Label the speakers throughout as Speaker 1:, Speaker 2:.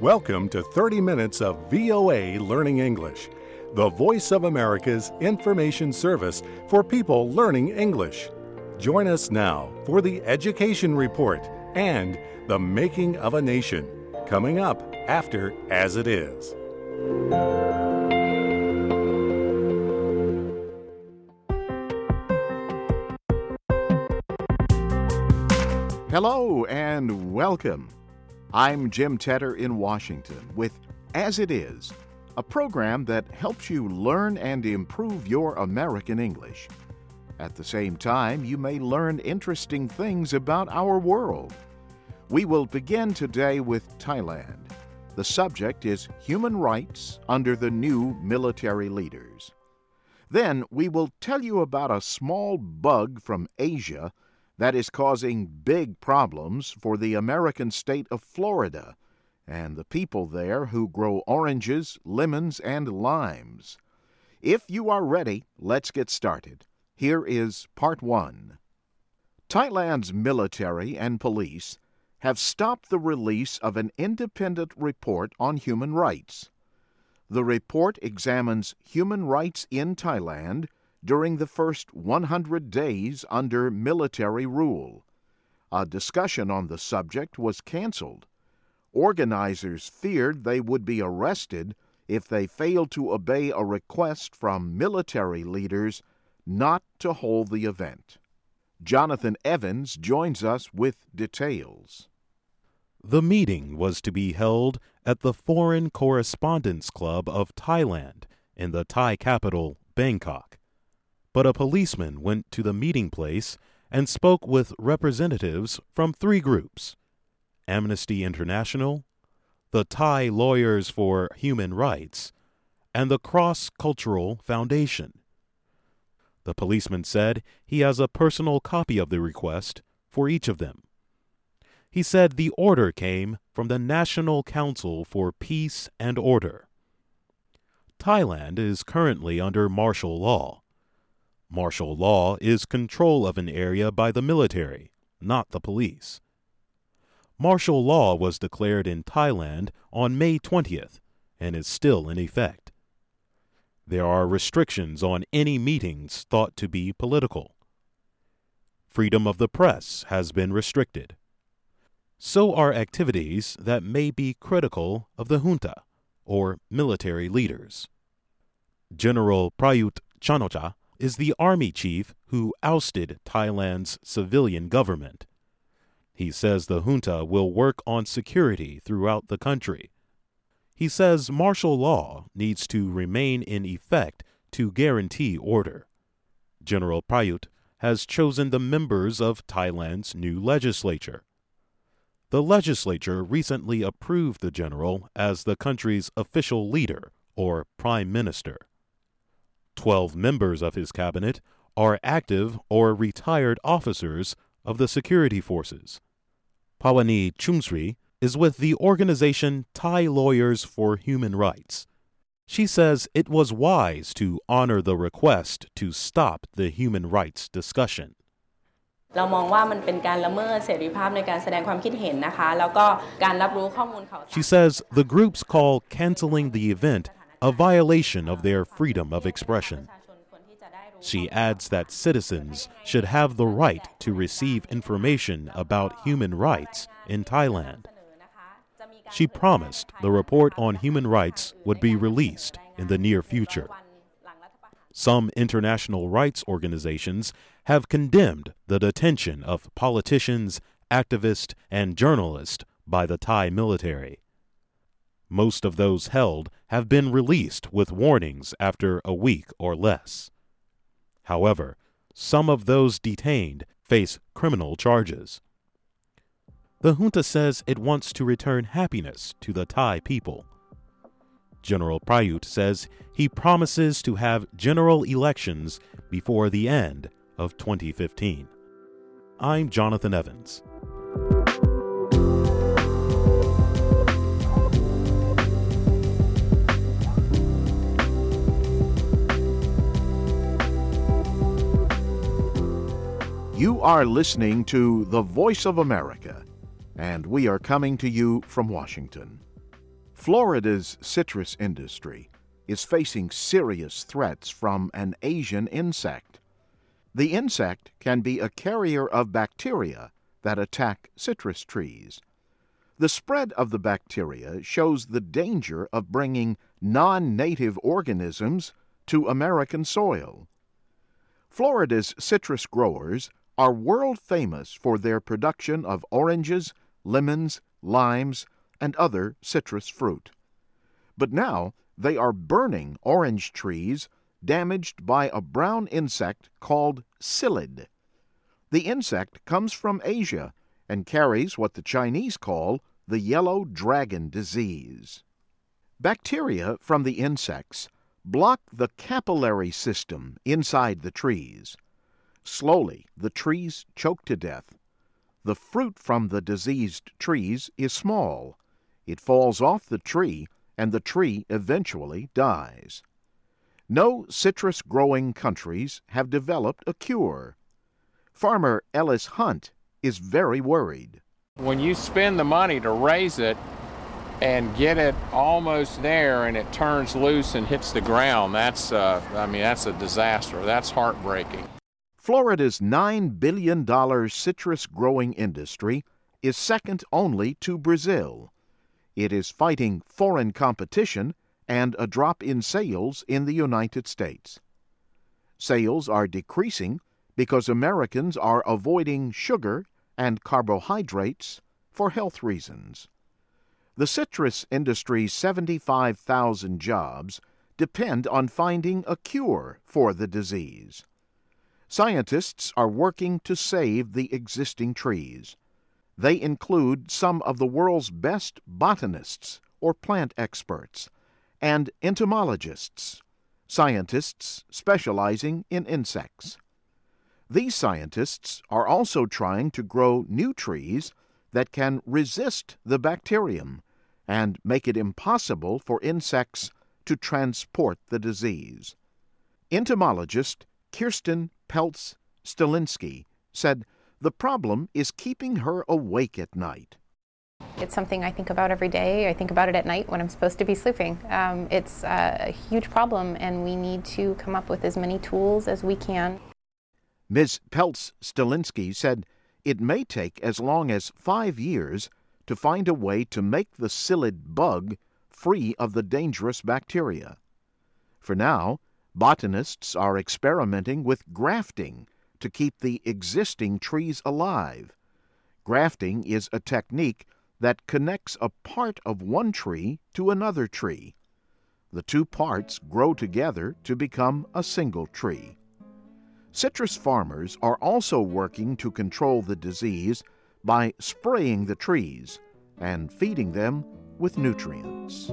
Speaker 1: Welcome to 30 minutes of VOA Learning English, the voice of America's information service for people learning English. Join us now for the Education Report and the Making of a Nation, coming up after As It Is.
Speaker 2: Hello and welcome. I'm Jim Tedder in Washington with As It Is, a program that helps you learn and improve your American English. At the same time, you may learn interesting things about our world. We will begin today with Thailand. The subject is human rights under the new military leaders. Then we will tell you about a small bug from Asia that is causing big problems for the American state of Florida and the people there who grow oranges, lemons, and limes. If you are ready, let's get started. Here is Part 1. Thailand's military and police have stopped the release of an independent report on human rights. The report examines human rights in Thailand during the first 100 days under military rule. A discussion on the subject was canceled. Organizers feared they would be arrested if they failed to obey a request from military leaders not to hold the event. Jonathan Evans joins us with details.
Speaker 3: The meeting was to be held at the Foreign Correspondents Club of Thailand in the Thai capital, Bangkok. But a policeman went to the meeting place and spoke with representatives from three groups: Amnesty International, the Thai Lawyers for Human Rights, and the Cross-Cultural Foundation. The policeman said he has a personal copy of the request for each of them. He said the order came from the National Council for Peace and Order. Thailand is currently under martial law. Martial law is control of an area by the military, not the police. Martial law was declared in Thailand on May 20th and is still in effect. There are restrictions on any meetings thought to be political. Freedom of the press has been restricted. So are activities that may be critical of the junta, or military leaders. General Prayut Chan-o-cha is the army chief who ousted Thailand's civilian government. He says the junta will work on security throughout the country. He says martial law needs to remain in effect to guarantee order. General Prayut has chosen the members of Thailand's new legislature. The legislature recently approved the general as the country's official leader, or prime minister. 12 members of his cabinet are active or retired officers of the security forces. Pawani Chumsri is with the organization Thai Lawyers for Human Rights. She says it was wise to honor the request to stop the human rights discussion.
Speaker 4: เรามองว่ามันเป็นการละเมิดเสรีภาพในการแสดงความคิดเห็นนะคะแล้วก็การรับรู้ข้อมูลข่าวสาร
Speaker 3: She says the groups call canceling the event a violation of their freedom of expression. She adds that citizens should have the right to receive information about human rights in Thailand. She promised the report on human rights would be released in the near future. Some international rights organizations have condemned the detention of politicians, activists, and journalists by the Thai military. Most of those held have been released with warnings after a week or less. However, some of those detained face criminal charges. The junta says it wants to return happiness to the Thai people. General Prayut says he promises to have general elections before the end of 2015. I'm Jonathan Evans.
Speaker 2: You are listening to The Voice of America, and we are coming to you from Washington. Florida's citrus industry is facing serious threats from an Asian insect. The insect can be a carrier of bacteria that attack citrus trees. The spread of the bacteria shows the danger of bringing non-native organisms to American soil. Florida's citrus growers are world famous for their production of oranges, lemons, limes, and other citrus fruit. But now they are burning orange trees damaged by a brown insect called psyllid. The insect comes from Asia and carries what the Chinese call the yellow dragon disease. Bacteria from the insects block the capillary system inside the trees. Slowly, the trees choke to death. The fruit from the diseased trees is small. It falls off the tree, and the tree eventually dies. No citrus-growing countries have developed a cure. Farmer Ellis Hunt is very worried.
Speaker 5: When you spend the money to raise it and get it almost there and it turns loose and hits the ground, that's a disaster. That's heartbreaking.
Speaker 2: Florida's $9 billion citrus-growing industry is second only to Brazil. It is fighting foreign competition and a drop in sales in the United States. Sales are decreasing because Americans are avoiding sugar and carbohydrates for health reasons. The citrus industry's 75,000 jobs depend on finding a cure for the disease. Scientists are working to save the existing trees. They include some of the world's best botanists or plant experts and entomologists, scientists specializing in insects. These scientists are also trying to grow new trees that can resist the bacterium and make it impossible for insects to transport the disease. Entomologist Kirsten Peltz-Stilinski said the problem is keeping her awake at night.
Speaker 6: It's something I think about every day. I think about it at night when I'm supposed to be sleeping. It's a huge problem, and we need to come up with as many tools as we can.
Speaker 2: Ms. Peltz-Stilinski said it may take as long as 5 years to find a way to make the psyllid bug free of the dangerous bacteria. For now, botanists are experimenting with grafting to keep the existing trees alive. Grafting is a technique that connects a part of one tree to another tree. The two parts grow together to become a single tree. Citrus farmers are also working to control the disease by spraying the trees and feeding them with nutrients.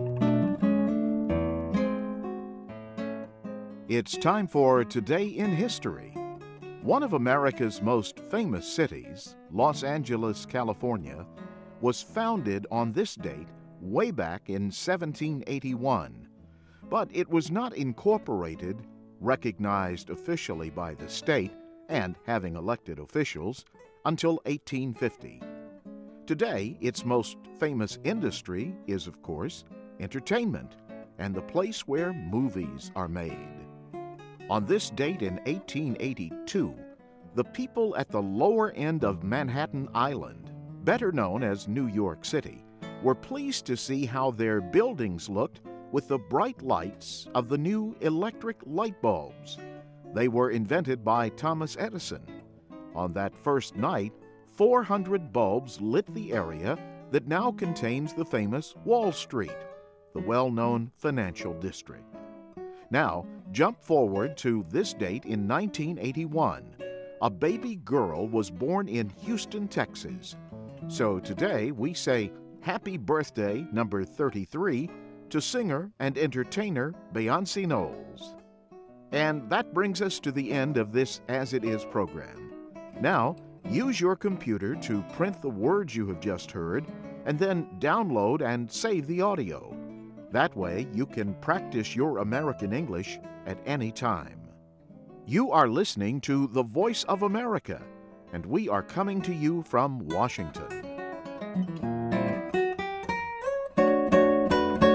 Speaker 2: It's time for Today in History. One of America's most famous cities, Los Angeles, California, was founded on this date way back in 1781, but it was not incorporated, recognized officially by the state, and having elected officials until 1850. Today, its most famous industry is, of course, entertainment and the place where movies are made. On this date in 1882, the people at the lower end of Manhattan Island, better known as New York City, were pleased to see how their buildings looked with the bright lights of the new electric light bulbs. They were invented by Thomas Edison. On that first night, 400 bulbs lit the area that now contains the famous Wall Street, the well-known financial district. Now, jump forward to this date in 1981. A baby girl was born in Houston, Texas. So today we say happy birthday number 33 to singer and entertainer Beyonce Knowles. And that brings us to the end of this As It Is program. Now, use your computer to print the words you have just heard and then download and save the audio. That way you can practice your American English at any time. You are listening to The Voice of America, and we are coming to you from Washington.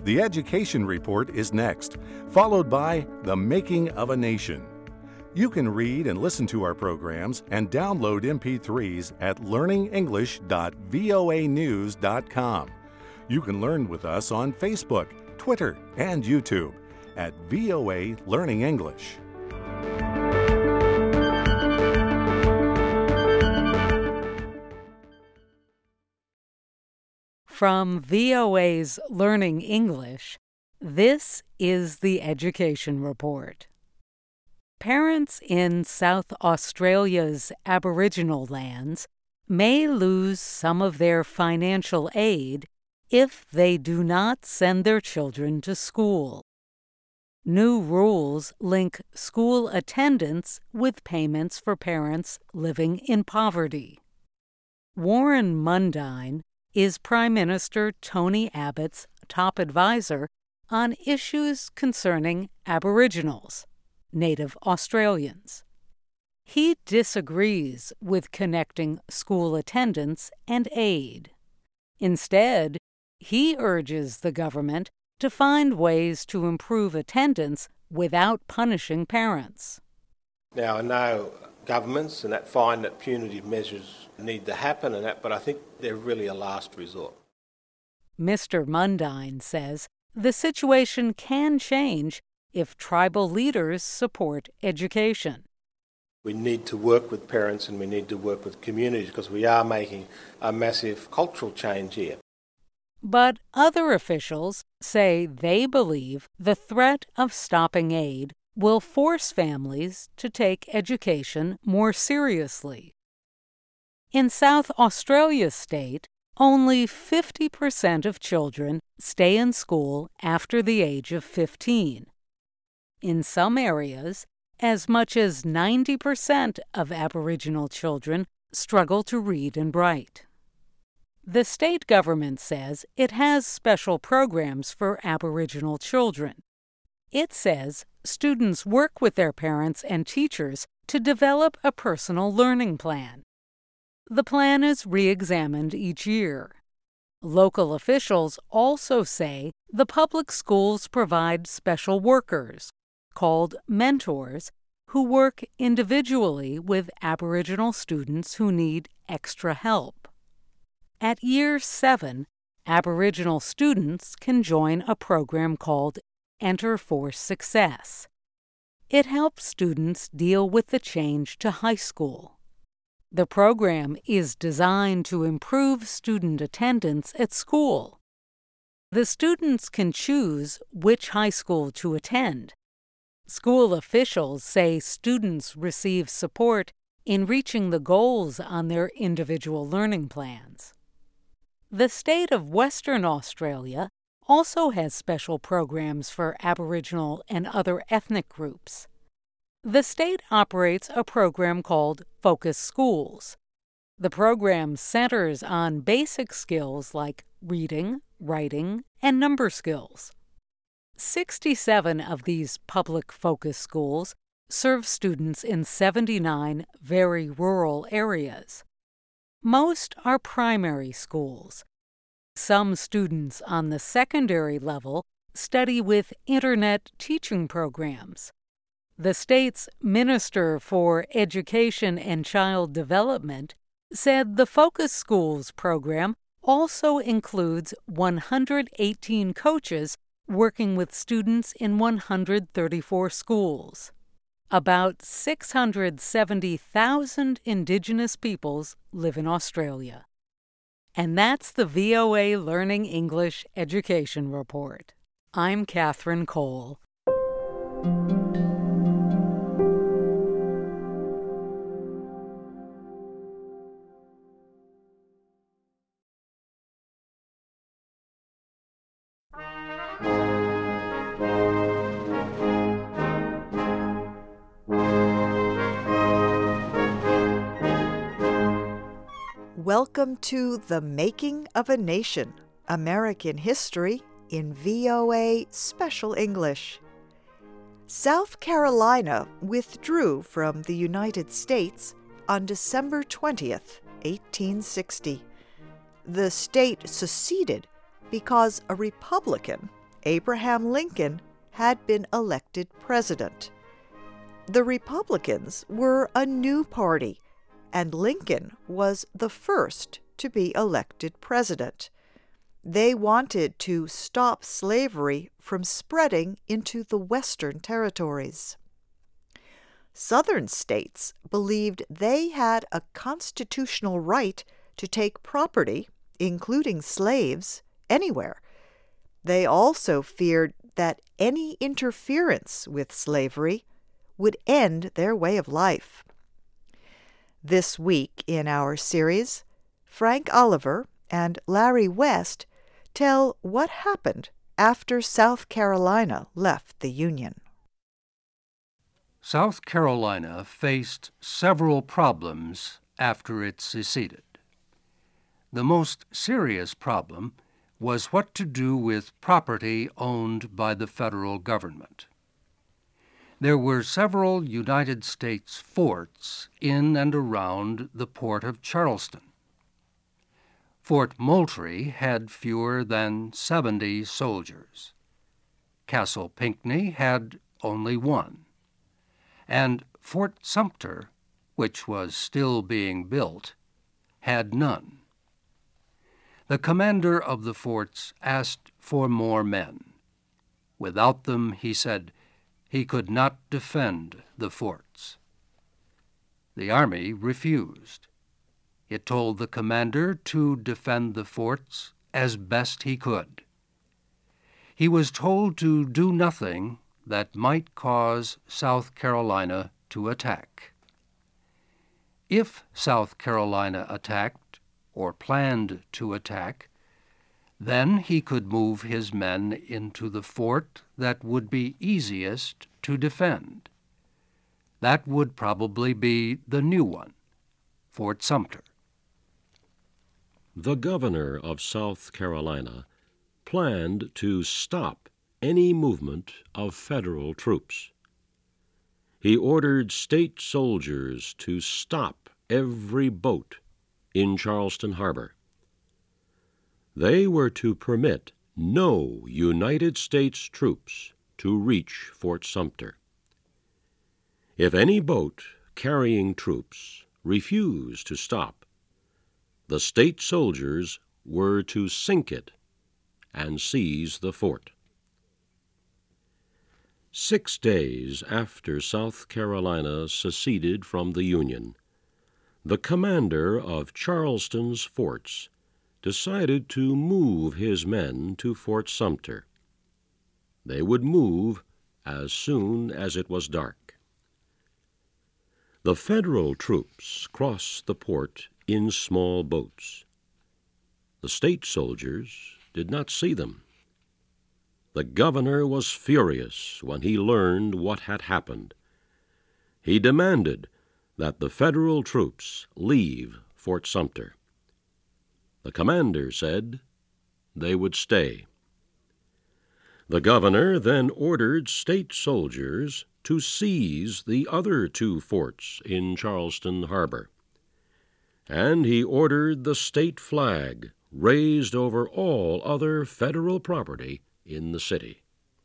Speaker 1: The Education Report is next, followed by The Making of a Nation. You can read and listen to our programs and download MP3s at learningenglish.voanews.com. You can learn with us on Facebook, Twitter, and YouTube at VOA Learning English.
Speaker 7: From VOA's Learning English, this is the Education Report. Parents in South Australia's Aboriginal lands may lose some of their financial aid if they do not send their children to school. New rules link school attendance with payments for parents living in poverty. Warren Mundine is Prime Minister Tony Abbott's top advisor on issues concerning Aboriginals, Native Australians. He disagrees with connecting school attendance and aid. Instead, he urges the government to find ways to improve attendance without punishing parents.
Speaker 8: Now, I know governments and that find that punitive measures need to happen and that, but I think they're really a last resort.
Speaker 7: Mr. Mundine says the situation can change if tribal leaders support education.
Speaker 8: We need to work with parents and we need to work with communities because we are making a massive cultural change here.
Speaker 7: But other officials say they believe the threat of stopping aid will force families to take education more seriously. In South Australia state, only 50% of children stay in school after the age of 15. In some areas, as much as 90% of Aboriginal children struggle to read and write. The state government says it has special programs for Aboriginal children. It says students work with their parents and teachers to develop a personal learning plan. The plan is re-examined each year. Local officials also say the public schools provide special workers, called mentors, who work individually with Aboriginal students who need extra help. At Year 7, Aboriginal students can join a program called Enter for Success. It helps students deal with the change to high school. The program is designed to improve student attendance at school. The students can choose which high school to attend. School officials say students receive support in reaching the goals on their individual learning plans. The state of Western Australia also has special programs for Aboriginal and other ethnic groups. The state operates a program called Focus Schools. The program centers on basic skills like reading, writing, and number skills. 67 of these public focus schools serve students in 79 very rural areas. Most are primary schools. Some students on the secondary level study with internet teaching programs. The state's Minister for Education and Child Development said the Focus Schools program also includes 118 coaches working with students in 134 schools. About 670,000 Indigenous peoples live in Australia. And that's the VOA Learning English Education Report. I'm Catherine Cole.
Speaker 9: Welcome to The Making of a Nation, American History in VOA Special English. South Carolina withdrew from the United States on December 20th, 1860. The state seceded because a Republican, Abraham Lincoln had been elected president. The Republicans were a new party, and Lincoln was the first to be elected president. They wanted to stop slavery from spreading into the Western territories. Southern states believed they had a constitutional right to take property, including slaves, anywhere. They also feared that any interference with slavery would end their way of life. This week in our series, Frank Oliver and Larry West tell what happened after South Carolina left the Union.
Speaker 10: South Carolina faced several problems after it seceded. The most serious problem was what to do with property owned by the federal government. There were several United States forts in and around the port of Charleston. Fort Moultrie had fewer than 70 soldiers. Castle Pinckney had only 1. And Fort Sumter, which was still being built, had none. The commander of the forts asked for more men. Without them, he said, he could not defend the forts. The army refused. It told the commander to defend the forts as best he could. He was told to do nothing that might cause South Carolina to attack. If South Carolina attacked or planned to attack, then he could move his men into the fort that would be easiest to defend. That would probably be the new one, Fort Sumter.
Speaker 11: The governor of South Carolina planned to stop any movement of federal troops. He ordered state soldiers to stop every boat in Charleston Harbor. They were to permit no United States troops to reach Fort Sumter. If any boat carrying troops refused to stop, the state soldiers were to sink it and seize the fort. 6 days after South Carolina seceded from the Union, the commander of Charleston's forts decided to move his men to Fort Sumter. They would move as soon as it was dark. The Federal troops crossed the port in small boats. The state soldiers did not see them. The governor was furious when he learned what had happened. He demanded that the Federal troops leave Fort Sumter. The commander said they would stay. The governor then ordered state soldiers to seize the other 2 forts in Charleston Harbor, and he ordered the state flag raised over all other federal property in the city.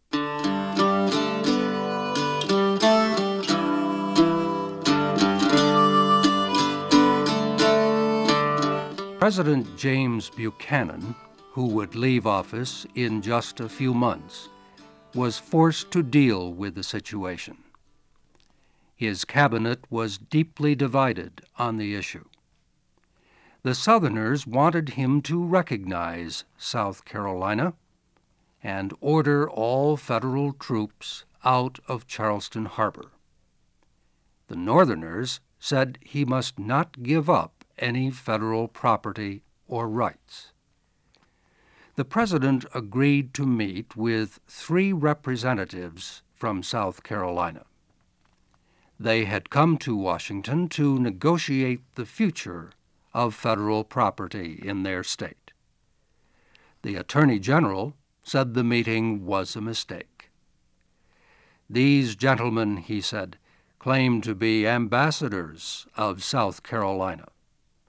Speaker 10: President James Buchanan, who would leave office in just a few months, was forced to deal with the situation. His cabinet was deeply divided on the issue. The Southerners wanted him to recognize South Carolina and order all federal troops out of Charleston Harbor. The Northerners said he must not give up any federal property or rights. The President agreed to meet with 3 representatives from South Carolina. They had come to Washington to negotiate the future of federal property in their state. The Attorney General said the meeting was a mistake. These gentlemen, he said, claim to be ambassadors of South Carolina.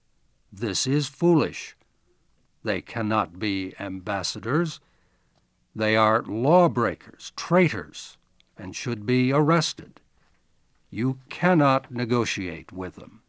Speaker 10: This is foolish. They cannot be ambassadors. They are lawbreakers, traitors, and should be arrested. You cannot negotiate with them.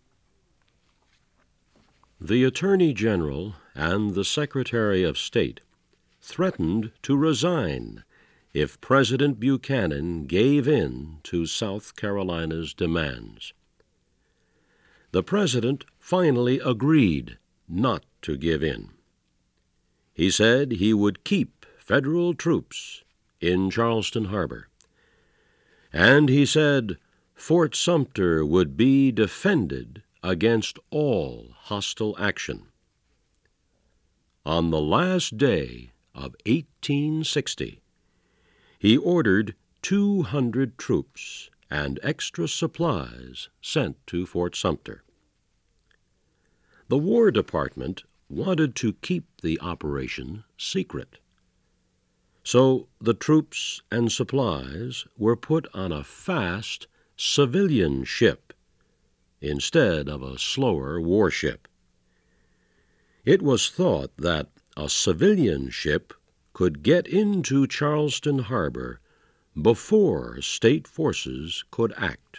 Speaker 11: The Attorney General and the Secretary of State threatened to resign if President Buchanan gave in to South Carolina's demands. The President finally agreed not to give in. He said he would keep federal troops in Charleston Harbor, and he said Fort Sumter would be defended against all hostile action. On the last day of 1860, he ordered 200 troops and extra supplies sent to Fort Sumter. The War Department wanted to keep the operation secret, so the troops and supplies were put on a fast civilian ship instead of a slower warship. It was thought that a civilian ship could get into Charleston Harbor before state forces could act.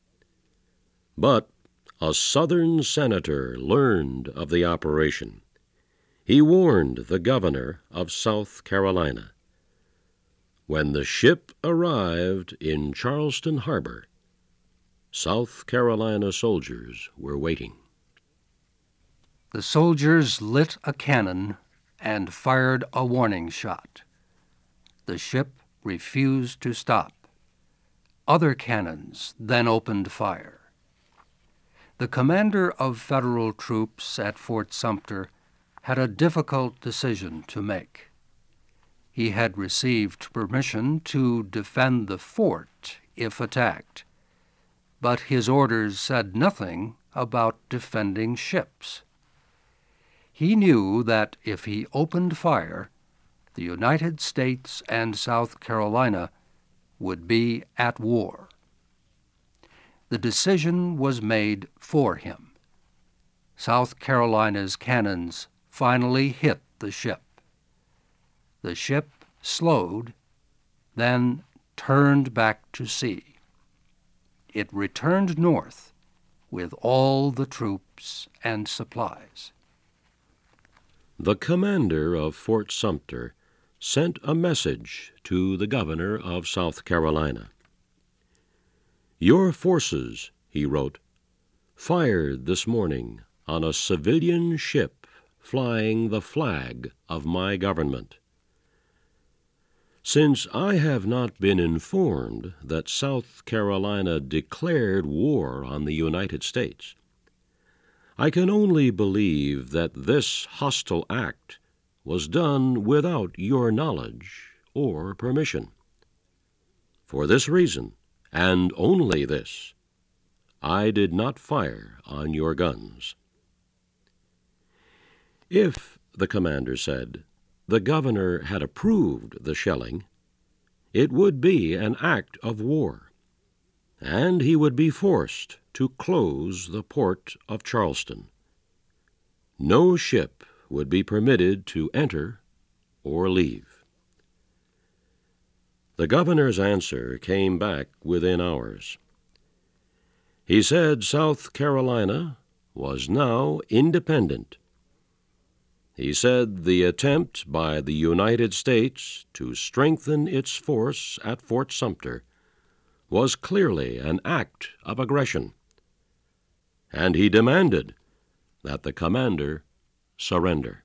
Speaker 11: But a Southern senator learned of the operation. He warned the governor of South Carolina. When the ship arrived in Charleston Harbor, South Carolina soldiers were waiting.
Speaker 10: The soldiers lit a cannon and fired a warning shot. The ship refused to stop. Other cannons then opened fire. The commander of federal troops at Fort Sumter had a difficult decision to make. He had received permission to defend the fort if attacked, but his orders said nothing about defending ships. He knew that if he opened fire, the United States and South Carolina would be at war. The decision was made for him. South Carolina's cannons finally hit the ship. The ship slowed, then turned back to sea. It returned north with all the troops and supplies.
Speaker 11: The commander of Fort Sumter sent a message to the governor of South Carolina. "Your forces," he wrote, "fired this morning on a civilian ship flying the flag of my government. Since I have not been informed that South Carolina declared war on the United States, I can only believe that this hostile act was done without your knowledge or permission. For this reason, and only this, I did not fire on your guns." If, the commander said, the governor had approved the shelling, it would be an act of war, and he would be forced to close the port of Charleston. No ship would be permitted to enter or leave. The governor's answer came back within hours. He said South Carolina was now independent. He said the attempt by the United States to strengthen its force at Fort Sumter was clearly an act of aggression, and he demanded that the commander surrender.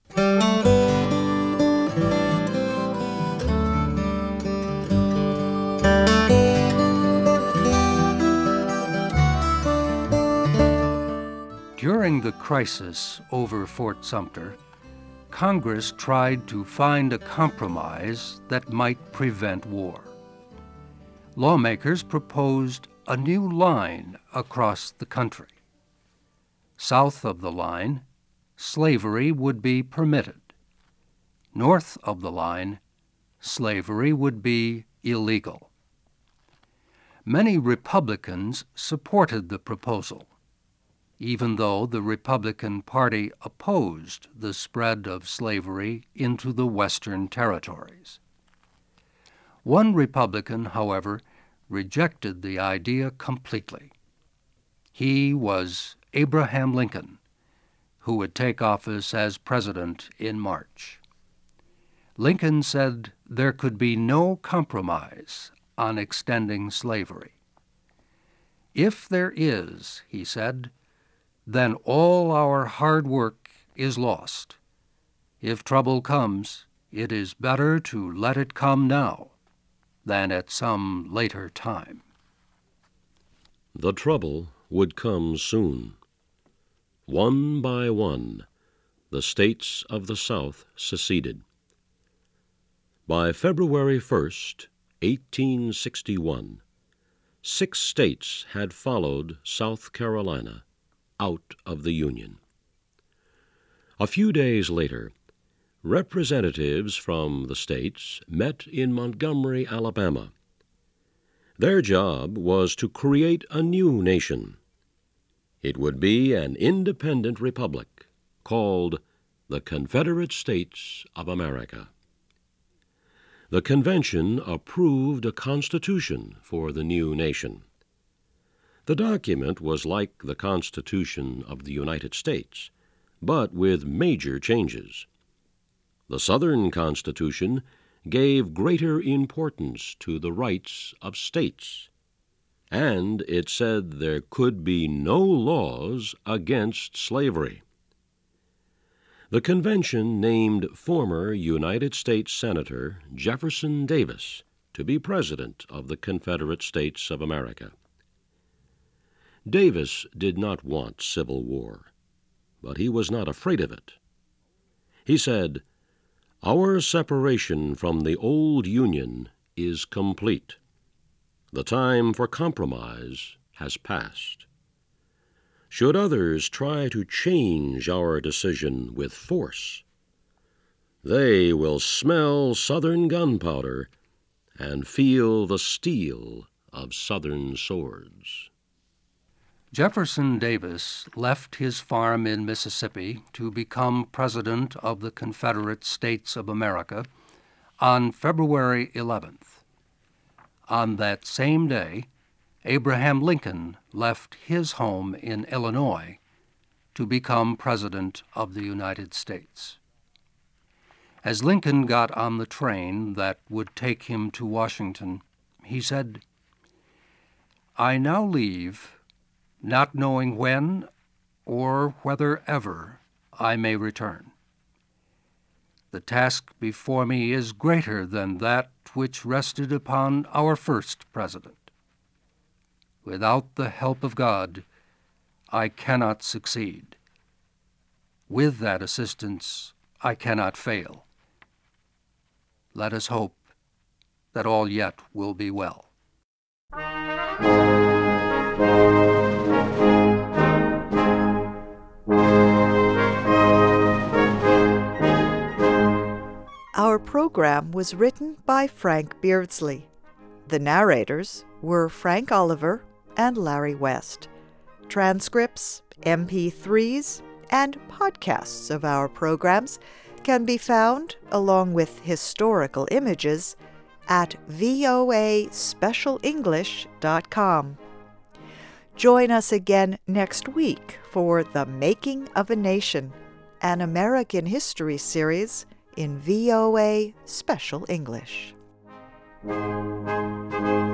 Speaker 10: During the crisis over Fort Sumter, Congress tried to find a compromise that might prevent war. Lawmakers proposed a new line across the country. South of the line, slavery would be permitted. North of the line, slavery would be illegal. Many Republicans supported the proposal, even though the Republican Party opposed the spread of slavery into the Western territories. One Republican, however, rejected the idea completely. He was Abraham Lincoln, who would take office as president in March. Lincoln said there could be no compromise on extending slavery. If there is, he said, then all our hard work is lost. If trouble comes, it is better to let it come now than at some later time.
Speaker 11: The trouble would come soon. One by one, the states of the South seceded. By February 1st, 1861, 6 states had followed South Carolina out of the Union. A few days later, representatives from the states met in Montgomery, Alabama. Their job was to create a new nation. It would be an independent republic called the Confederate States of America. The convention approved a constitution for the new nation. The document was like the Constitution of the United States, but with major changes. The Southern Constitution gave greater importance to the rights of states, and it said there could be no laws against slavery. The convention named former United States Senator Jefferson Davis to be President of the Confederate States of America. Davis did not want civil war, but he was not afraid of it. He said, "Our separation from the old Union is complete. The time for compromise has passed. Should others try to change our decision with force, they will smell Southern gunpowder and feel the steel of Southern swords."
Speaker 10: Jefferson Davis left his farm in Mississippi to become President of the Confederate States of America on February 11th. On that same day, Abraham Lincoln left his home in Illinois to become President of the United States. As Lincoln got on the train that would take him to Washington, he said, "I now leave, not knowing when or whether ever I may return. The task before me is greater than that which rested upon our first president. Without the help of God, I cannot succeed. With that assistance, I cannot fail. Let us hope that all yet will be well."
Speaker 9: Our program was written by Frank Beardsley. The narrators were Frank Oliver and Larry West. Transcripts, MP3s, and podcasts of our programs can be found, along with historical images, at voaspecialenglish.com. Join us again next week for The Making of a Nation, an American history series in VOA Special English.